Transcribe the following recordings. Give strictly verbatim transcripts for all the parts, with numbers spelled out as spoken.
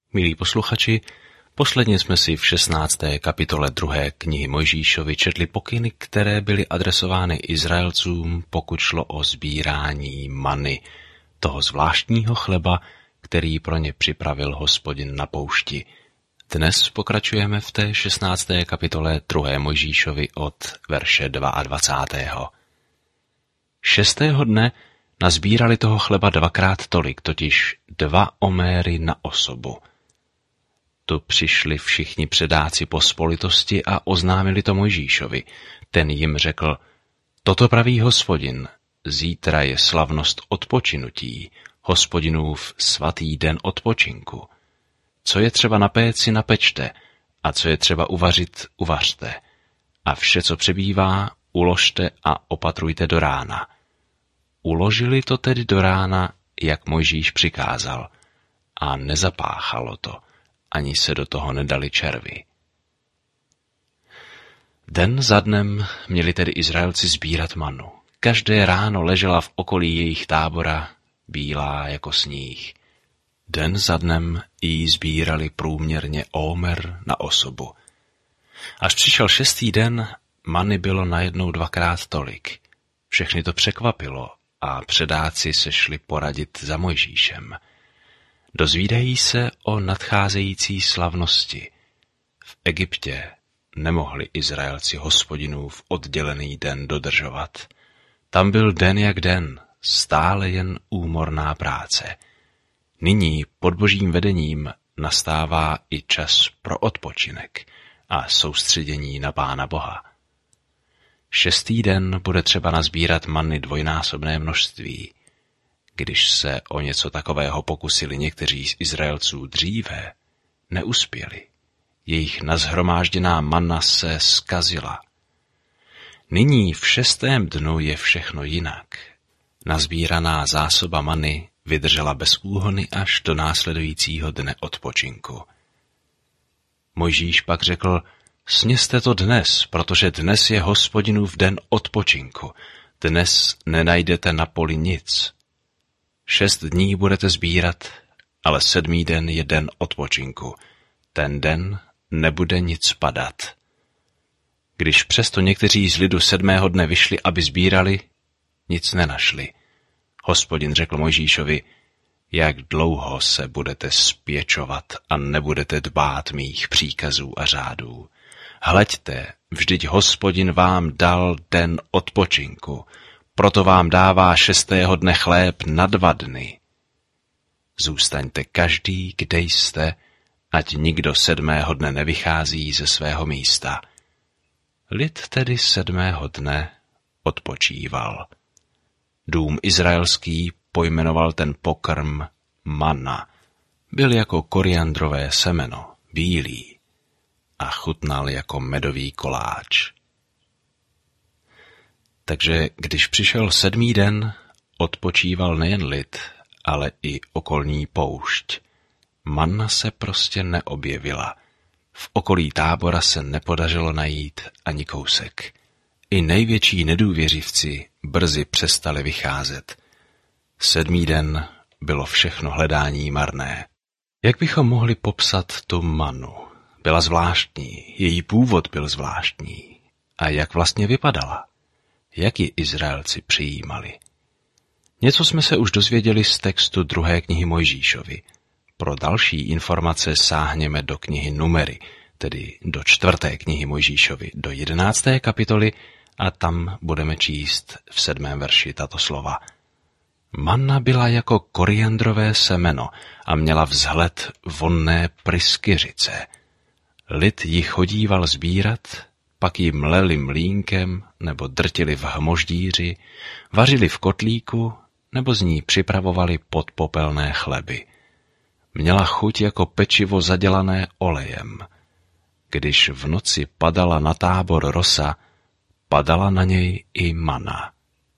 Milí posluchači, posledně jsme si v šestnácté kapitole druhé knihy Mojžíšovi četli pokyny, které byly adresovány Izraelcům, pokud šlo o sbírání many, toho zvláštního chleba, který pro ně připravil Hospodin na poušti. Dnes pokračujeme v té šestnácté kapitole druhé Mojžíšovi od verše dvacátého druhého Šestého dne nazbírali toho chleba dvakrát tolik, totiž dva oméry na osobu. Tu přišli všichni předáci pospolitosti a oznámili to Mojžíšovi. Ten jim řekl, toto praví Hospodin, zítra je slavnost odpočinutí, Hospodinův svatý den odpočinku. Co je třeba napéci, napečte, a co je třeba uvařit, uvařte. A vše, co přebývá, uložte a opatrujte do rána. Uložili to tedy do rána, jak Mojžíš přikázal, a nezapáchalo to, ani se do toho nedali červy. Den za dnem měli tedy Izraelci sbírat manu. Každé ráno ležela v okolí jejich tábora, bílá jako sníh. Den za dnem jí sbírali průměrně ómer na osobu. Až přišel šestý den, many bylo najednou dvakrát tolik. Všechny to překvapilo a předáci se šli poradit za Mojžíšem. Dozvídají se o nadcházející slavnosti. V Egyptě nemohli Izraelci Hospodinův oddělený den dodržovat. Tam byl den jak den, stále jen úmorná práce. Nyní pod božím vedením nastává i čas pro odpočinek a soustředění na Pána Boha. Šestý den bude třeba nazbírat manny dvojnásobné množství. Když se o něco takového pokusili někteří z Izraelců dříve, neuspěli. Jejich nazhromážděná manna se zkazila. Nyní v šestém dnu je všechno jinak. Nazbíraná zásoba many vydržela bez úhony až do následujícího dne odpočinku. Mojžíš pak řekl, sněste to dnes, protože dnes je Hospodinův den odpočinku. Dnes nenajdete na poli nic. Šest dní budete sbírat, ale sedmý den je den odpočinku. Ten den nebude nic padat. Když přesto někteří z lidu sedmého dne vyšli, aby sbírali, nic nenašli. Hospodin řekl Mojžíšovi, jak dlouho se budete spěčovat a nebudete dbát mých příkazů a řádů. Hleďte, vždyť Hospodin vám dal den odpočinku, proto vám dává šestého dne chléb na dva dny. Zůstaňte každý, kde jste, ať nikdo sedmého dne nevychází ze svého místa. Lid tedy sedmého dne odpočíval. Dům izraelský pojmenoval ten pokrm manna. Byl jako koriandrové semeno, bílý, a chutnal jako medový koláč. Takže když přišel sedmý den, odpočíval nejen lid, ale i okolní poušť. Manna se prostě neobjevila. V okolí tábora se nepodařilo najít ani kousek. I největší nedůvěřivci brzy přestali vycházet. Sedmý den bylo všechno hledání marné. Jak bychom mohli popsat tu manu? Byla zvláštní, její původ byl zvláštní. A jak vlastně vypadala? Jak ji Izraelci přijímali? Něco jsme se už dozvěděli z textu druhé knihy Mojžíšovi. Pro další informace sáhněme do knihy Numery, tedy do čtvrté knihy Mojžíšovi, do jedenácté kapitoly, a tam budeme číst v sedmém verši tato slova. Manna byla jako koriandrové semeno a měla vzhled vonné pryskyřice. Lid ji chodíval sbírat, pak ji mleli mlýnkem nebo drtili v hmoždíři, vařili v kotlíku nebo z ní připravovali podpopelné chleby. Měla chuť jako pečivo zadělané olejem. Když v noci padala na tábor rosa, padala na něj i mana.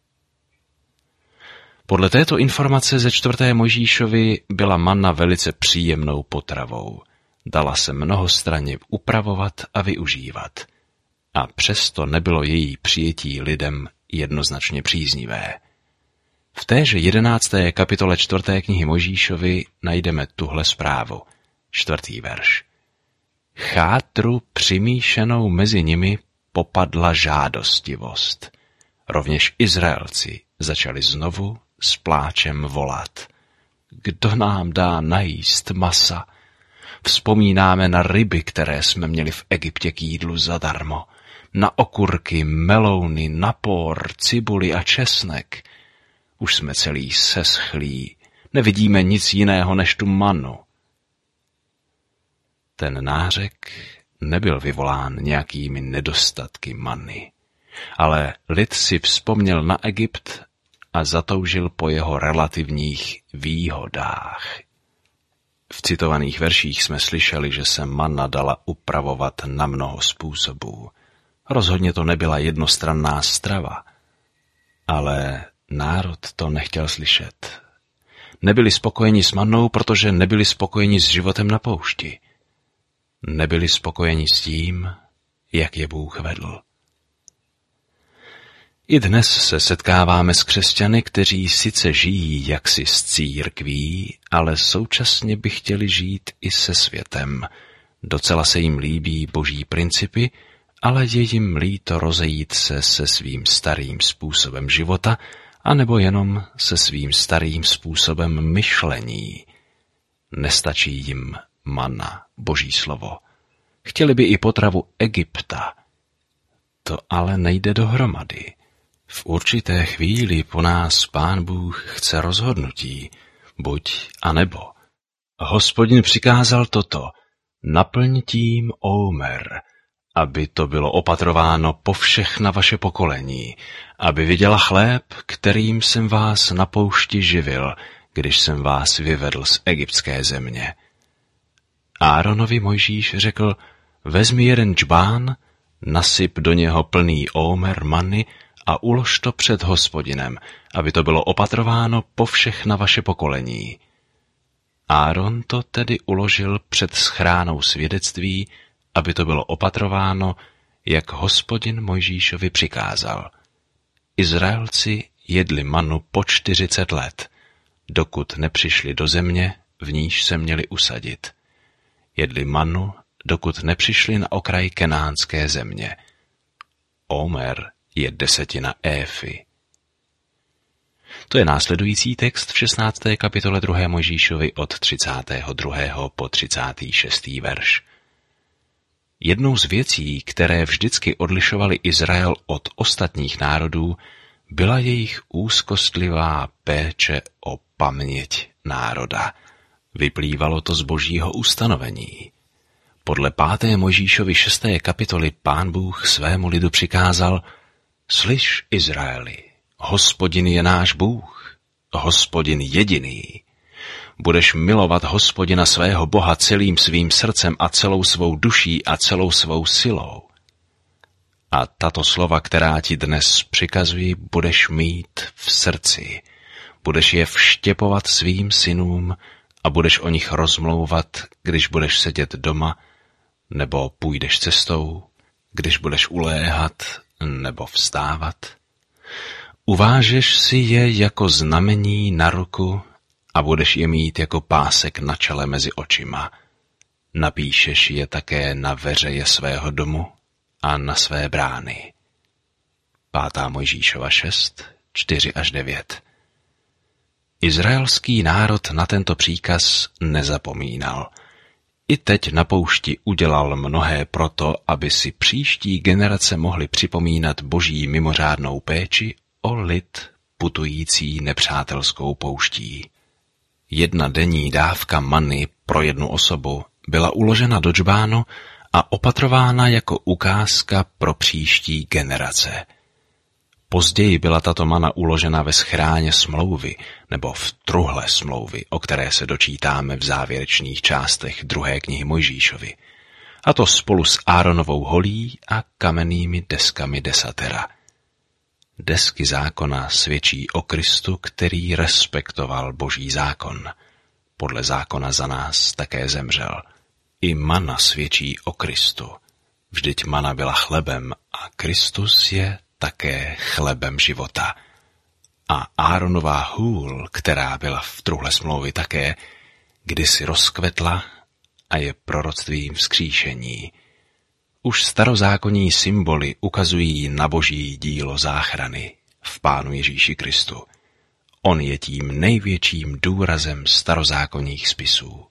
Podle této informace ze čtvrté Mojžíšovi byla manna velice příjemnou potravou. Dala se mnohostranně upravovat a využívat. A přesto nebylo její přijetí lidem jednoznačně příznivé. V téže jedenácté kapitole čtvrté knihy Mojžíšovi najdeme tuhle zprávu. čtvrtý verš. Chátru přimíšenou mezi nimi popadla žádostivost. Rovněž Izraelci začali znovu s pláčem volat. Kdo nám dá najíst masa? Vzpomínáme na ryby, které jsme měli v Egyptě k jídlu zadarmo. Na okurky, melouny, napor, cibuli a česnek. Už jsme celý seschlí, nevidíme nic jiného než tu manu. Ten nářek nebyl vyvolán nějakými nedostatky many, ale lid si vzpomněl na Egypt a zatoužil po jeho relativních výhodách. V citovaných verších jsme slyšeli, že se manna dala upravovat na mnoho způsobů. Rozhodně to nebyla jednostranná strava, ale národ to nechtěl slyšet. Nebyli spokojeni s mannou, protože nebyli spokojeni s životem na poušti. Nebyli spokojeni s tím, jak je Bůh vedl. I dnes se setkáváme s křesťany, kteří sice žijí jaksi s církví, ale současně by chtěli žít i se světem. Docela se jim líbí boží principy, ale je jim líto rozejít se se svým starým způsobem života, anebo jenom se svým starým způsobem myšlení. Nestačí jim manna, boží slovo. Chtěli by i potravu Egypta. To ale nejde dohromady. V určité chvíli po nás Pán Bůh chce rozhodnutí, buď a nebo. Hospodin přikázal toto, naplň tím ómer, aby to bylo opatrováno po všechna vaše pokolení, aby viděla chléb, kterým jsem vás na poušti živil, když jsem vás vyvedl z egyptské země. Áronovi Mojžíš řekl, vezmi jeden džbán, nasyp do něho plný ómer many a ulož to před Hospodinem, aby to bylo opatrováno po všechna vaše pokolení. Áron to tedy uložil před schránou svědectví, aby to bylo opatrováno, jak Hospodin Mojžíšovi přikázal. Izraelci jedli manu po čtyřicet let, dokud nepřišli do země, v níž se měli usadit. Jedli manu, dokud nepřišli na okraj kenánské země. Ómer je desetina éfy. To je následující text v šestnácté kapitole druhé Mojžíšovi od třicátého druhého po třicátý šestý verš. Jednou z věcí, které vždycky odlišovaly Izrael od ostatních národů, byla jejich úzkostlivá péče o paměť národa. Vyplývalo to z božího ustanovení. Podle páté Mojžíšovy šesté kapitoly Pán Bůh svému lidu přikázal: Slyš, Izraeli, Hospodin je náš Bůh, Hospodin jediný. Budeš milovat Hospodina svého Boha celým svým srdcem a celou svou duší a celou svou silou. A tato slova, která ti dnes přikazuji, budeš mít v srdci. Budeš je vštěpovat svým synům a budeš o nich rozmlouvat, když budeš sedět doma, nebo půjdeš cestou, když budeš uléhat nebo vstávat. Uvážeš si je jako znamení na ruku a budeš je mít jako pásek na čele mezi očima. Napíšeš je také na veřeje svého domu a na své brány. Pátá Mojžíšova šest, čtyři až devět. Izraelský národ na tento příkaz nezapomínal. I teď na poušti udělal mnohé proto, aby si příští generace mohly připomínat boží mimořádnou péči o lid putující nepřátelskou pouští. Jedna denní dávka many pro jednu osobu byla uložena do džbánu a opatrována jako ukázka pro příští generace. Později byla tato mana uložena ve schráně smlouvy nebo v truhle smlouvy, o které se dočítáme v závěrečných částech druhé knihy Mojžíšovi, a to spolu s Áronovou holí a kamennými deskami desatera. Desky zákona svědčí o Kristu, který respektoval boží zákon. Podle zákona za nás také zemřel. I mana svědčí o Kristu. Vždyť mana byla chlebem a Kristus je také chlebem života. A Áronová hůl, která byla v truhle smlouvy také, kdysi rozkvetla a je proroctvím vzkříšení. Už starozákonní symboly ukazují na boží dílo záchrany v Pánu Ježíši Kristu. On je tím největším důrazem starozákonních spisů.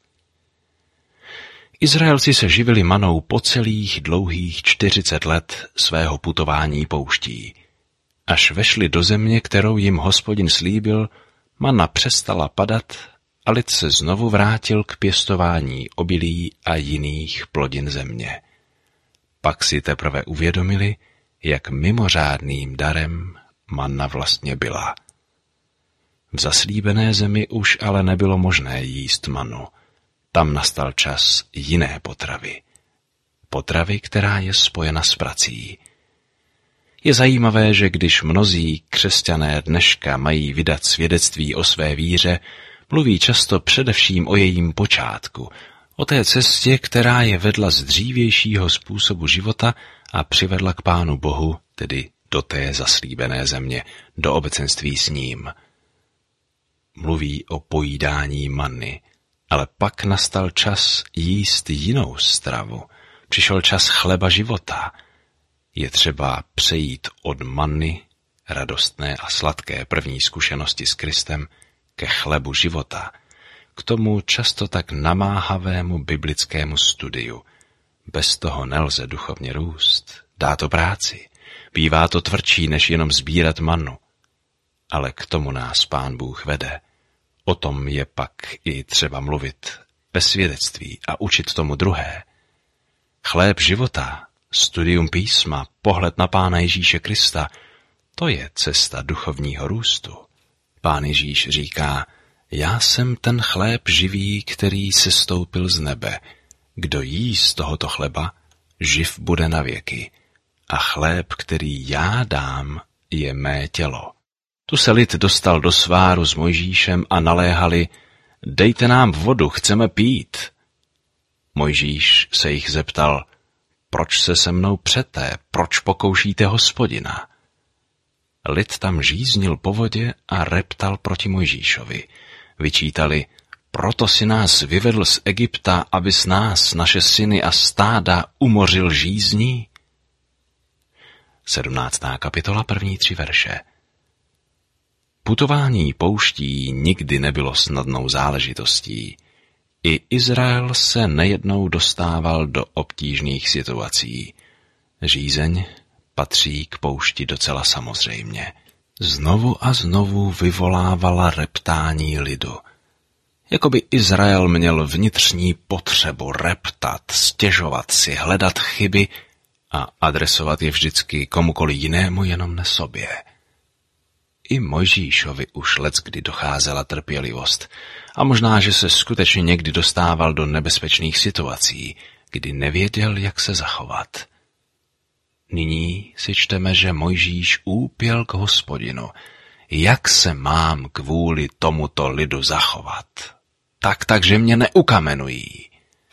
Izraelci se živili manou po celých dlouhých čtyřicet let svého putování pouští. Až vešli do země, kterou jim Hospodin slíbil, mana přestala padat a lid se znovu vrátil k pěstování obilí a jiných plodin země. Pak si teprve uvědomili, jak mimořádným darem manna vlastně byla. V zaslíbené zemi už ale nebylo možné jíst manu. Tam nastal čas jiné potravy. Potravy, která je spojena s prací. Je zajímavé, že když mnozí křesťané dneška mají vydat svědectví o své víře, mluví často především o jejím počátku, o té cestě, která je vedla z dřívějšího způsobu života a přivedla k Pánu Bohu, tedy do té zaslíbené země, do obecenství s ním. Mluví o pojídání manny, ale pak nastal čas jíst jinou stravu. Přišel čas chleba života. Je třeba přejít od manny, radostné a sladké první zkušenosti s Kristem, ke chlebu života, k tomu často tak namáhavému biblickému studiu. Bez toho nelze duchovně růst. Dá to práci. Bývá to tvrdší, než jenom sbírat mannu. Ale k tomu nás Pán Bůh vede. O tom je pak i třeba mluvit ve svědectví a učit tomu druhé. Chléb života, studium písma, pohled na Pána Ježíše Krista, to je cesta duchovního růstu. Pán Ježíš říká, já jsem ten chléb živý, který sestoupil z nebe. Kdo jí z tohoto chleba, živ bude na věky. A chléb, který já dám, je mé tělo. Tu se lid dostal do sváru s Mojžíšem a naléhali, dejte nám vodu, chceme pít. Mojžíš se jich zeptal, proč se se mnou přete, proč pokoušíte Hospodina? Lid tam žíznil po vodě a reptal proti Mojžíšovi. Vyčítali, proto si nás vyvedl z Egypta, abys nás, naše syny a stáda umořil žízní? sedmnáctá kapitola, první tři verše. Putování pouští nikdy nebylo snadnou záležitostí. I Izrael se nejednou dostával do obtížných situací. Žízeň patří k poušti docela samozřejmě. Znovu a znovu vyvolávala reptání lidu. Jakoby Izrael měl vnitřní potřebu reptat, stěžovat si, hledat chyby a adresovat je vždycky komukoli jinému, jenom ne sobě. I Mojžíšovi už leckdy docházela trpělivost a možná, že se skutečně někdy dostával do nebezpečných situací, kdy nevěděl, jak se zachovat. Nyní si čteme, že Mojžíš úpěl k Hospodinu. Jak se mám kvůli tomuto lidu zachovat? Tak, takže mě neukamenují.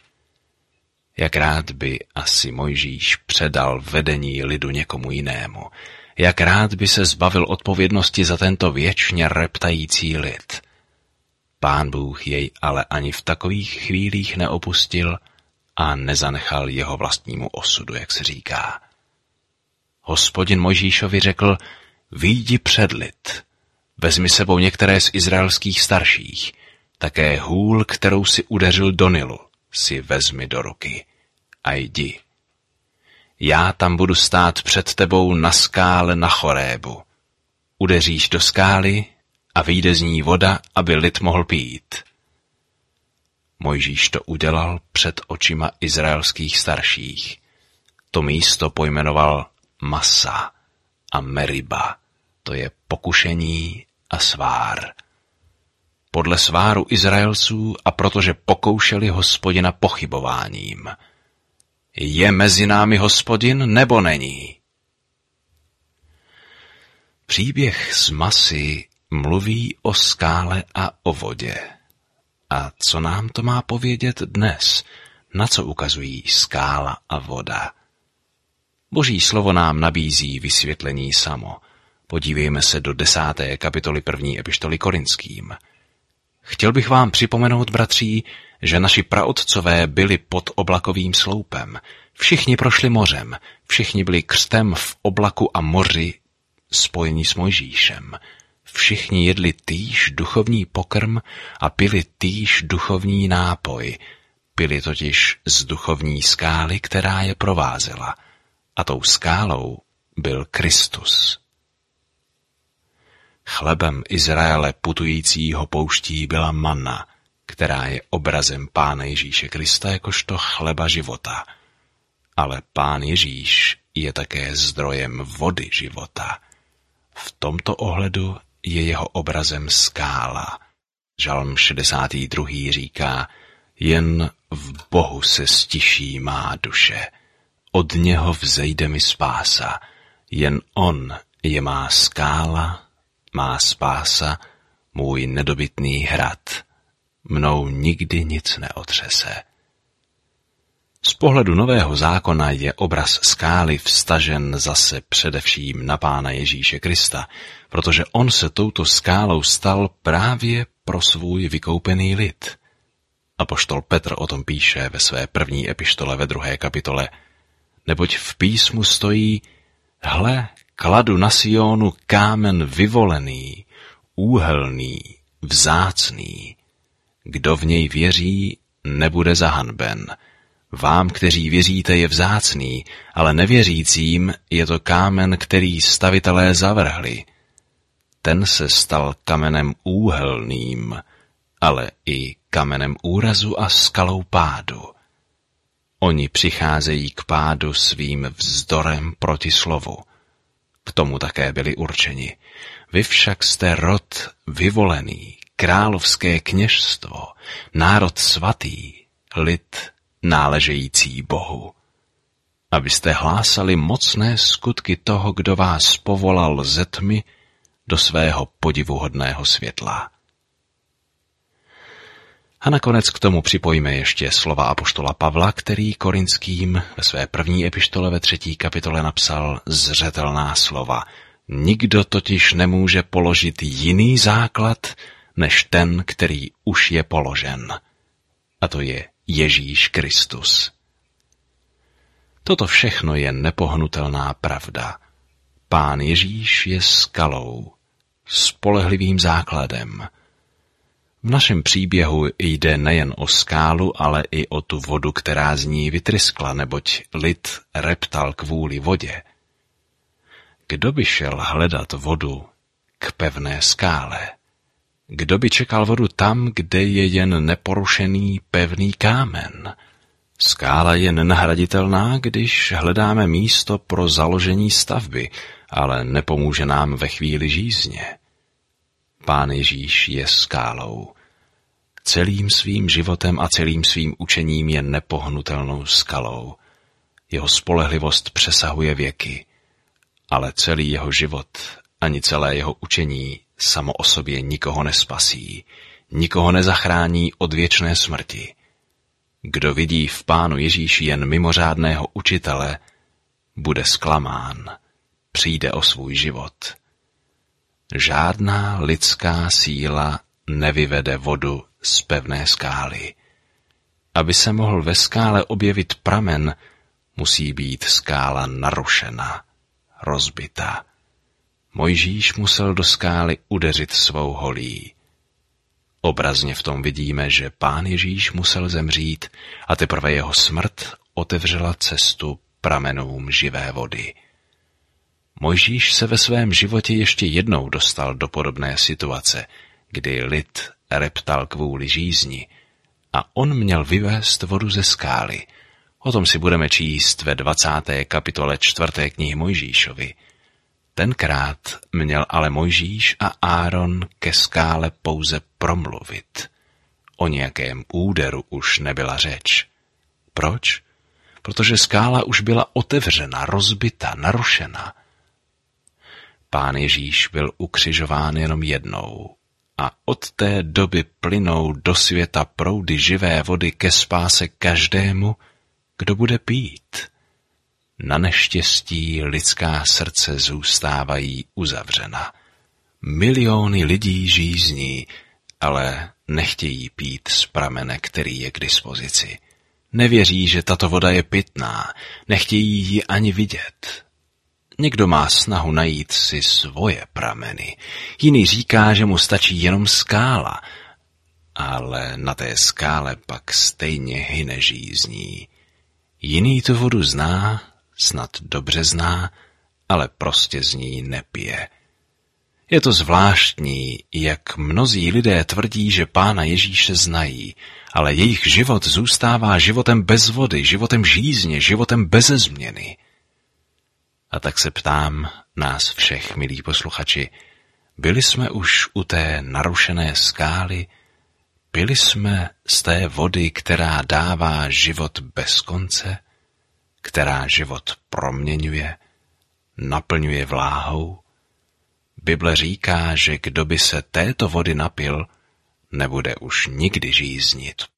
Jak rád by asi Mojžíš předal vedení lidu někomu jinému. Jak rád by se zbavil odpovědnosti za tento věčně reptající lid. Pán Bůh jej ale ani v takových chvílích neopustil a nezanechal jeho vlastnímu osudu, jak se říká. Hospodin Mojžíšovi řekl, vyjdi před lid, vezmi sebou některé z izraelských starších, také hůl, kterou si udeřil do Nilu, si vezmi do ruky a jdi. Já tam budu stát před tebou na skále na Chorébu. Udeříš do skály a vyjde z ní voda, aby lid mohl pít. Mojžíš to udělal před očima izraelských starších. To místo pojmenoval Masa a Meriba, to je pokušení a svár. Podle sváru Izraelců a protože pokoušeli Hospodina pochybováním. Je mezi námi Hospodin, nebo není? Příběh z Masy mluví o skále a o vodě. A co nám to má povědět dnes? Na co ukazují skála a voda? Boží slovo nám nabízí vysvětlení samo. Podívejme se do desáté kapitoly první epištoly Korinským. Chtěl bych vám připomenout, bratří, že naši praotcové byli pod oblakovým sloupem. Všichni prošli mořem, všichni byli křtem v oblaku a moři spojení s Mojžíšem. Všichni jedli týž duchovní pokrm a pili týž duchovní nápoj. Pili totiž z duchovní skály, která je provázela. A tou skálou byl Kristus. Chlebem Izraele putujícího pouští byla manna, která je obrazem Pána Ježíše Krista jakožto chleba života. Ale Pán Ježíš je také zdrojem vody života. V tomto ohledu je jeho obrazem skála. Žalm šedesátý druhý říká, jen v Bohu se stiší má duše, od něho vzejde mi spása, jen on je má skála, má spása, můj nedobytný hrad, mnou nikdy nic neotřese. Z pohledu Nového zákona je obraz skály vztažen zase především na Pána Ježíše Krista, protože on se touto skálou stal právě pro svůj vykoupený lid. Apoštol Petr o tom píše ve své první epištole ve druhé kapitole, neboť v písmu stojí, hle, kladu na Sionu kámen vyvolený, úhelný, vzácný. Kdo v něj věří, nebude zahanben. Vám, kteří věříte, je vzácný, ale nevěřícím je to kámen, který stavitelé zavrhli. Ten se stal kamenem úhelným, ale i kamenem úrazu a skalou pádu. Oni přicházejí k pádu svým vzdorem proti slovu. K tomu také byli určeni. Vy však jste rod vyvolený, královské kněžstvo, národ svatý, lid náležející Bohu. Abyste hlásali mocné skutky toho, kdo vás povolal ze tmy do svého podivuhodného světla. A nakonec k tomu připojíme ještě slova apoštola Pavla, který Korinským ve své první epištole ve třetí kapitole napsal zřetelná slova. Nikdo totiž nemůže položit jiný základ, než ten, který už je položen. A to je Ježíš Kristus. Toto všechno je nepohnutelná pravda. Pán Ježíš je skalou, spolehlivým základem. V našem příběhu jde nejen o skálu, ale i o tu vodu, která z ní vytryskla, neboť lid reptal kvůli vodě. Kdo by šel hledat vodu k pevné skále? Kdo by čekal vodu tam, kde je jen neporušený pevný kámen? Skála je nenahraditelná, když hledáme místo pro založení stavby, ale nepomůže nám ve chvíli žízně. Pán Ježíš je skálou. Celým svým životem a celým svým učením je nepohnutelnou skalou. Jeho spolehlivost přesahuje věky, ale celý jeho život ani celé jeho učení samo o sobě nikoho nespasí, nikoho nezachrání od věčné smrti. Kdo vidí v Pánu Ježíši jen mimořádného učitele, bude zklamán, přijde o svůj život. Žádná lidská síla nevyvede vodu z pevné skály. Aby se mohl ve skále objevit pramen, musí být skála narušena, rozbita. Mojžíš musel do skály udeřit svou holí. Obrazně v tom vidíme, že Pán Ježíš musel zemřít a teprve jeho smrt otevřela cestu pramenům živé vody. Mojžíš se ve svém životě ještě jednou dostal do podobné situace, kdy lid reptal kvůli žízni a on měl vyvést vodu ze skály. O tom si budeme číst ve dvacáté kapitole čtvrté knihy Mojžíšovi. Tenkrát měl ale Mojžíš a Áron ke skále pouze promluvit. O nějakém úderu už nebyla řeč. Proč? Protože skála už byla otevřena, rozbita, narušena. Pán Ježíš byl ukřižován jenom jednou a od té doby plynou do světa proudy živé vody ke spáse každému, kdo bude pít. Na neštěstí lidská srdce zůstávají uzavřena. Miliony lidí žízní, ale nechtějí pít z pramene, který je k dispozici. Nevěří, že tato voda je pitná, nechtějí ji ani vidět. Někdo má snahu najít si svoje prameny, jiný říká, že mu stačí jenom skála, ale na té skále pak stejně hyne žízní. Jiný tu vodu zná, snad dobře zná, ale prostě z ní nepije. Je to zvláštní, jak mnozí lidé tvrdí, že Pána Ježíše znají, ale jejich život zůstává životem bez vody, životem žízně, životem beze změny. A tak se ptám nás všech, milí posluchači, byli jsme už u té narušené skály, pili jsme z té vody, která dává život bez konce, která život proměňuje, naplňuje vláhou? Bible říká, že kdo by se této vody napil, nebude už nikdy žíznit